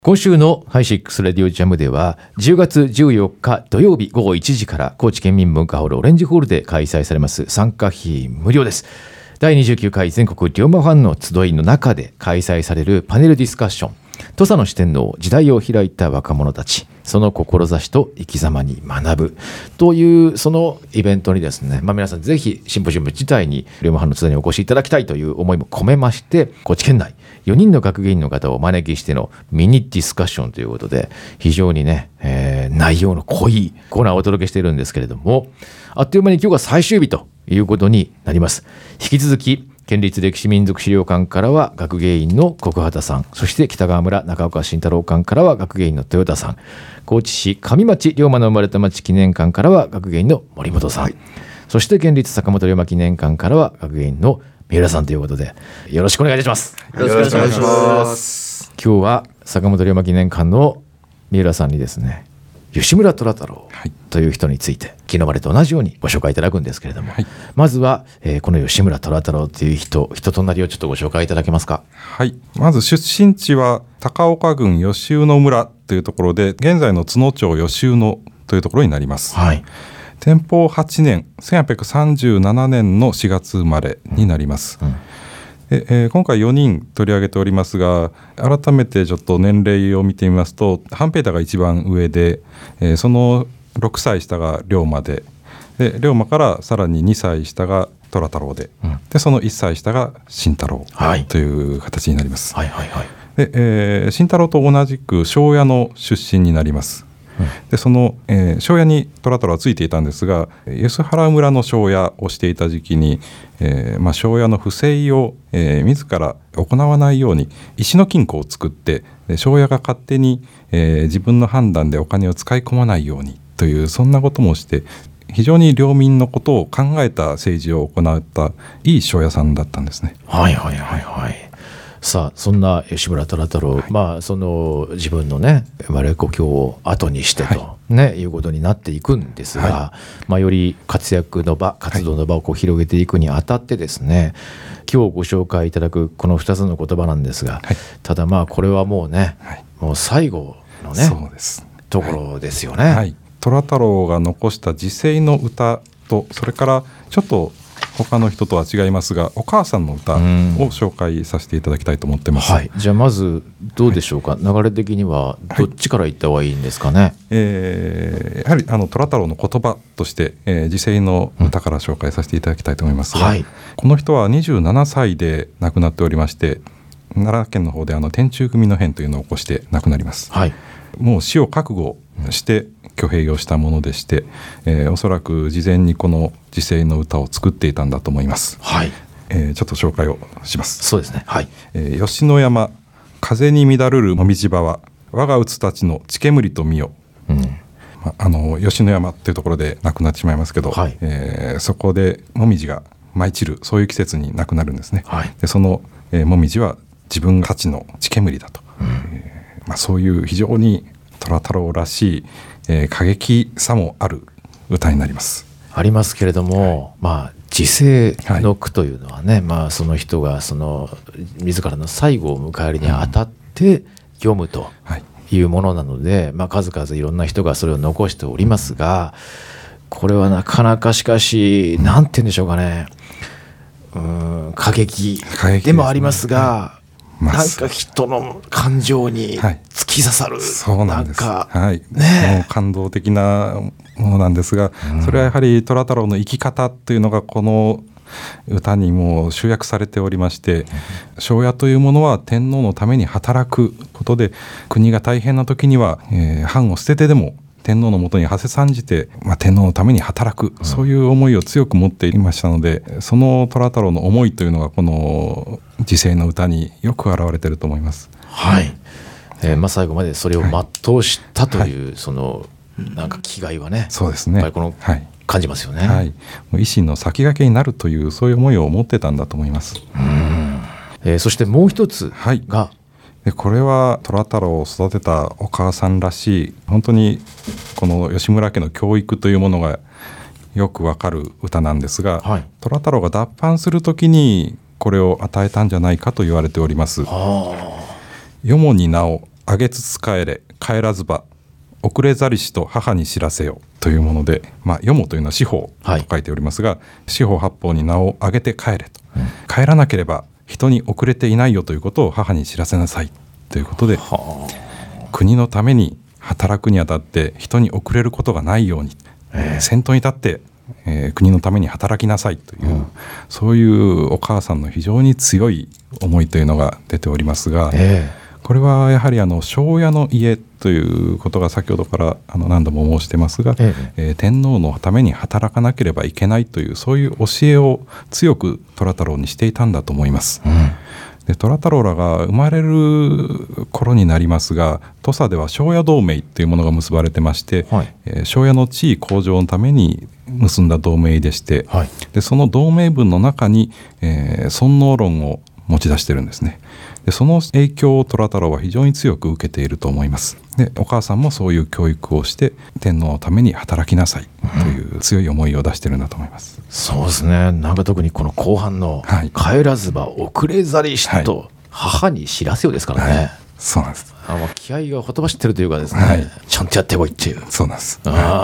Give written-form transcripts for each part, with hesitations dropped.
今週のハイシックスレディオジャムでは10月14日土曜日午後1時から高知県民文化ホールオレンジホールで開催されます。参加費無料です。第29回全国龍馬ファンの集いの中で開催されるパネルディスカッション、土佐の四天王、時代を開いた若者たち、その志と生き様に学ぶというそのイベントにですね、皆さんぜひシンポジウム自体に龍馬ファンの集いにお越しいただきたいという思いも込めまして、高知県内4人の学芸員の方をお招きしてのミニディスカッションということで、非常にね、内容の濃いコーナーをお届けしているんですけれども、あっという間に今日が最終日ということになります。引き続き県立歴史民族資料館からは学芸員の国畑さん、そして北川村中岡慎太郎館からは学芸員の豊田さん、高知市上町龍馬の生まれた町記念館からは学芸員の森本さん、そして県立坂本龍馬記念館からは学芸員の三浦さんということで、よろしくお願いいたします。 よろしくお願いします。 今日は坂本龍馬記念館の三浦さんにですね、吉村虎太郎という人について昨日までと同じようにご紹介いただくんですけれども、まずは、この吉村虎太郎という人となりをちょっとご紹介いただけますか。 はい、まず出身地は高岡郡吉宇野村というところで、現在の津野町吉宇野というところになります。天保8年1837年の4月生まれになります。今回4人取り上げておりますが、改めてちょっと年齢を見てみますと、半平太が一番上で、その6歳下が龍馬で、龍馬からさらに2歳下が虎太郎で、その1歳下が慎太郎という形になります。慎太郎と同じく庄屋の出身になります。でその、庄屋に虎太郎はついていたんですが、梼原村の庄屋をしていた時期に、庄屋の不正を、自ら行わないように石の金庫を作って、庄屋が勝手に、自分の判断でお金を使い込まないようにという、そんなこともして、非常に領民のことを考えた政治を行ったいい庄屋さんだったんですね。 さあ、そんな吉村虎太郎、その自分のね生まれ故郷を後にしてと、いうことになっていくんですが、より活躍の場、活動の場をこう広げていくにあたってですね、今日ご紹介いただくこの2つの言葉なんですが、ただこれはもうね、もう最後のね、 そうです、 ところですよね。 虎太郎が残した時世の歌と、それからちょっと他の人とは違いますが、お母さんの歌を紹介させていただきたいと思ってます。 じゃあまずどうでしょうか、流れ的にはどっちから言った方がいいんですかね。 やはり虎太郎の言葉として、時世の歌から紹介させていただきたいと思いますが、この人は27歳で亡くなっておりまして、奈良県の方で天中組の変というのを起こして亡くなります。もう死を覚悟して挙兵をしたものでして、おそらく事前にこの時世の歌を作っていたんだと思います。ちょっと紹介をします。 そうですね。 吉野山風に乱るるもみじ場は我がうつたちの血煙と見よ、吉野山というところで亡くなってしまいますけど、そこでもみじが舞い散る、そういう季節に亡くなるんですね。でその、もみじは自分たちの血煙だと、そういう非常に虎太郎らしい、過激さもある歌になります。 ありますけれども、時世の句というのはね、その人がその自らの最後を迎えるにあたって読むというものなので、数々いろんな人がそれを残しておりますが、これはなかなかしかしなんて言うんでしょうかね、過激でもありますが、なんか人の感情に突き刺さる、 そうなんです。もう感動的なものなんですが、それはやはり虎太郎の生き方というのがこの歌にも集約されておりまして、庄屋というものは天皇のために働くことで、国が大変な時には、藩を捨ててでも天皇のもとに馳せ参じて、天皇のために働く、そういう思いを強く持っていましたので、その虎太郎の思いというのがこの時世の歌によく表れていると思います。 最後までそれを全うしたという、そのなんか気概はね、 そうですね、 やっぱりこの感じますよね。 もう維新の先駆けになるという、そういう思いを持ってたんだと思います。 そしてもう一つが、 でこれは虎太郎を育てたお母さんらしい、本当にこの吉村家の教育というものがよくわかる歌なんですが、虎太郎が脱藩するときにこれを与えたんじゃないかと言われております。よもになおあげつつ帰れ帰らずば遅れざりしと母に知らせよというもので、よもというのは司法と書いておりますが、司法八方に名を挙げて帰れと、帰らなければ人に遅れていないよということを母に知らせなさいということで、国のために働くにあたって人に遅れることがないように、先頭に立って、国のために働きなさいという、そういうお母さんの非常に強い思いというのが出ておりますが、これはやはり庄屋の家ということが先ほどから何度も申してますが、天皇のために働かなければいけないというそういう教えを強く虎太郎にしていたんだと思います。で虎太郎らが生まれる頃になりますが、土佐では庄屋同盟というものが結ばれてまして、庄屋の地位向上のために結んだ同盟でして、でその同盟文の中に、尊王論を持ち出してるんですね。でその影響を虎太郎は非常に強く受けていると思います。でお母さんもそういう教育をして天皇のために働きなさいという強い思いを出しているんだと思います。 そうですね。なんか特にこの後半の帰らずば遅れざりしと母に知らせよですからね。 そうなんです。 気合がほとばしってるというかですね、ちゃんとやってこいっていう。 そうなんです。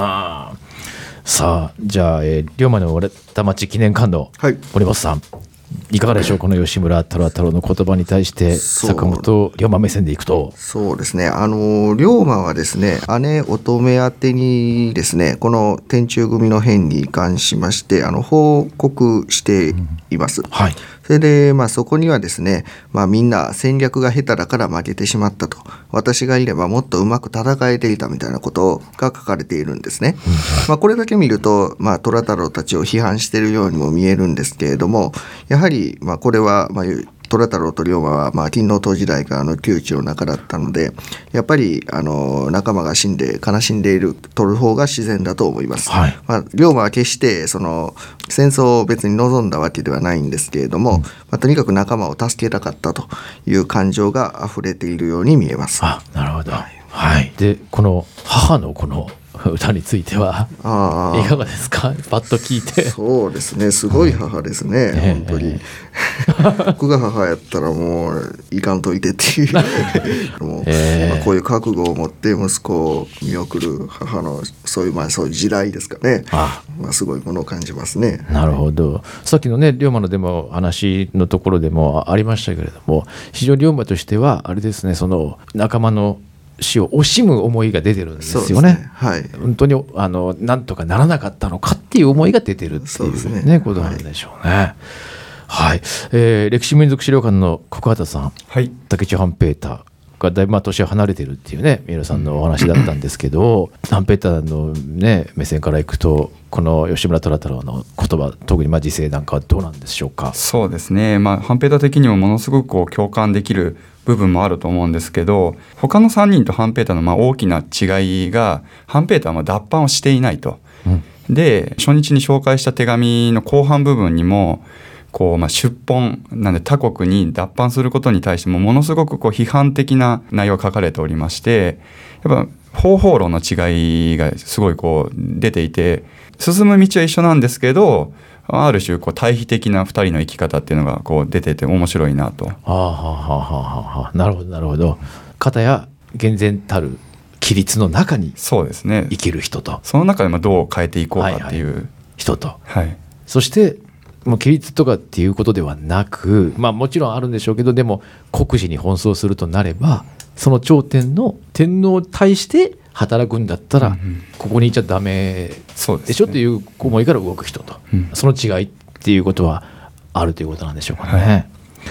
さあじゃあ、龍馬の折れた町記念館の森本さん、いかがでしょう。この吉村虎太郎の言葉に対して坂本龍馬目線でいくと。 そうですね、龍馬はですね、姉乙女宛てにですね、この天中組の変に関しまして報告しています。それでそこにはですね、みんな戦略が下手だから負けてしまったと、私がいればもっとうまく戦えていたみたいなことが書かれているんですね。これだけ見ると虎太郎たちを批判しているようにも見えるんですけれども、やはりこれは虎太郎と龍馬は勤王党時代からの旧知の中だったので、やっぱり仲間が死んで悲しんでいる取る方が自然だと思います。龍馬は決してその戦争を別に望んだわけではないんですけれども、とにかく仲間を助けたかったという感情が溢れているように見えます。 なるほど。でこの母のこの歌についてはいかがですか。パッと聞いて。 そうですね、すごい母ですね、本当に僕が母やったらもういかんといてっていうもう、こういう覚悟を持って息子を見送る母のそういう時代ですかね。すごいものを感じますね。 なるほど。さっきのね龍馬のでも話のところでもありましたけれども、非常に龍馬としてはあれですね、その仲間の死を惜しむ思いが出てるんですよね。本当になんとかならなかったのかっていう思いが出てるっていうね、ことなんでしょうね。歴史民族資料館の国畑さん、武市半平太がだいぶ年を離れてるっていうね三浦さんのお話だったんですけど半平太のね目線からいくとこの吉村虎太郎の言葉、特に時世なんかはどうなんでしょうか。 そうですね、半平太的にもものすごく共感できる部分もあると思うんですけど、他の3人と半平太の大きな違いが、半平太は脱藩をしていないと、で初日に紹介した手紙の後半部分にも出奔なんで他国に脱藩することに対してもものすごく批判的な内容が書かれておりまして、やっぱ方法論の違いがすごい出ていて、進む道は一緒なんですけど、ある種対比的な2人の生き方っていうのが出てて面白いなと。 なるほどなるほど。片や厳然たる規律の中に生きる人と、 その中でどう変えていこうかっていう人と、そしてもう規律とかっていうことではなく、もちろんあるんでしょうけど、でも国事に奔走するとなればその頂点の天皇に対して働くんだったら、ここにいちゃダメでしょという思いから動く人と、その違いっていうことはあるということなんでしょうかね。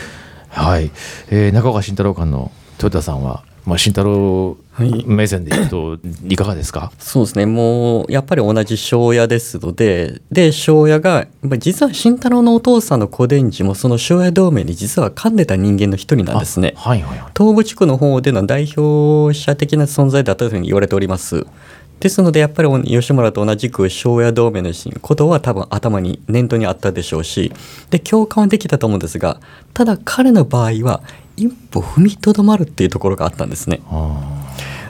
中岡慎太郎館の豊田さんは、慎太郎目線で言うといかがですか。 そうですね、もうやっぱり同じ庄屋ですので、庄屋が実は慎太郎のお父さんの小伝次もその庄屋同盟に実は噛んでた人間の一人なんですね。東部地区の方での代表者的な存在だったというふうに言われております。ですのでやっぱり吉村と同じく庄屋同盟のことは多分頭に念頭にあったでしょうし、で共感はできたと思うんですが、ただ彼の場合は一歩踏みとどまるっていうところがあったんですね。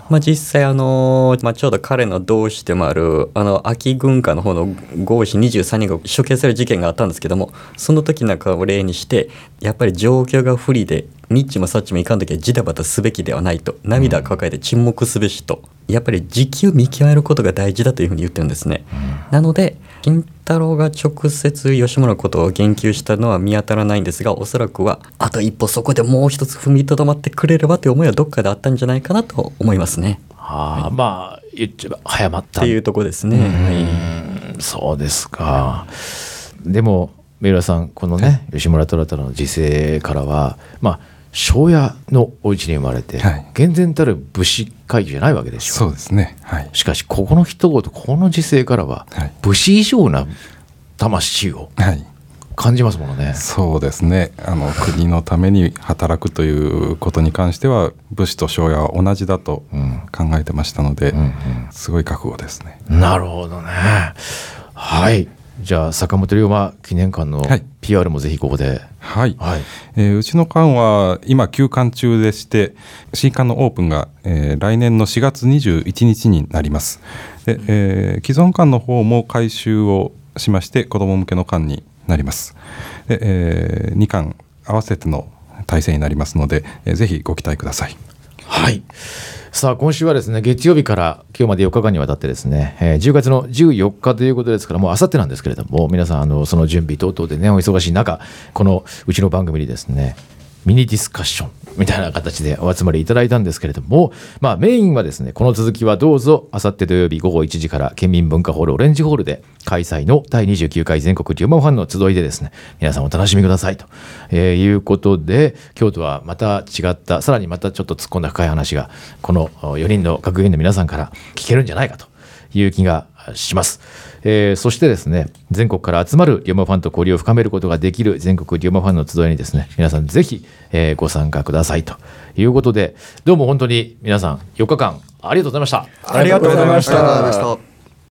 実際ちょうど彼の同志でもある秋軍下の方の合士23人が処刑される事件があったんですけども、その時なんかを例にしてやっぱり状況が不利でニッチもサッチもいかん時はジタバタすべきではないと、涙を抱えて沈黙すべしと、やっぱり時期を見極めることが大事だというふうに言ってるんですね。なので金太郎が直接吉村のことを言及したのは見当たらないんですが、おそらくはあと一歩そこでもう一つ踏みとどまってくれればという思いはどっかであったんじゃないかなと思いますね。 まあ言っちゃえば早まったっていうところですね。 そうですか。でも三浦さん、このね、吉村虎太郎の時世からは庄屋のお家に生まれて、厳然たる武士階級じゃないわけでしょ。 そうですね、 しかしここの一言、この時世からは、武士以上な魂を感じますものね。 そうですね、国のために働くということに関しては武士と庄屋は同じだと考えてましたので、すごい覚悟ですね。 なるほどね。はい、じゃあ坂本龍馬記念館の PR もぜひここで。 うちの館は今休館中でして、新館のオープンが、来年の4月21日になります。で、既存館の方も改修をしまして子ども向けの館になります。で、2館合わせての体制になりますので、ぜひご期待ください。 はい。さあ今週はですね、月曜日から今日まで4日間にわたってですね、10月の14日ということですから、もうあさってなんですけれども、皆さんその準備等々でねお忙しい中、このうちの番組にですねミニディスカッションみたいな形でお集まりいただいたんですけれども、メインはですね、この続きはどうぞあさって土曜日午後1時から県民文化ホールオレンジホールで開催の第29回全国龍馬ファンの集いでですね、皆さんお楽しみくださいと、いうことで、京都はまた違ったさらにまたちょっと突っ込んだ深い話がこの4人の学芸員の皆さんから聞けるんじゃないかという気がします。そしてですね、全国から集まる龍馬ファンと交流を深めることができる全国龍馬ファンの集いにですね、皆さんぜひ、ご参加くださいということで、どうも本当に皆さん4日間ありがとうございました。 ありがとうございました。